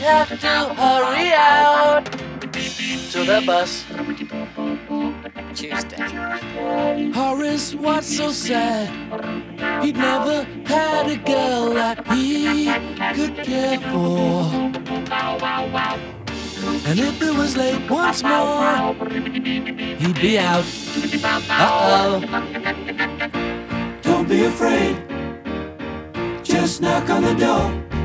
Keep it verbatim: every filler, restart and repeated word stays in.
have to hurry out to the bus. Tuesday. Horace was so sad. He'd never had a girl that he could care for. And if it was late once more, he'd be out. Uh-oh. Don't be afraid, just knock on the door.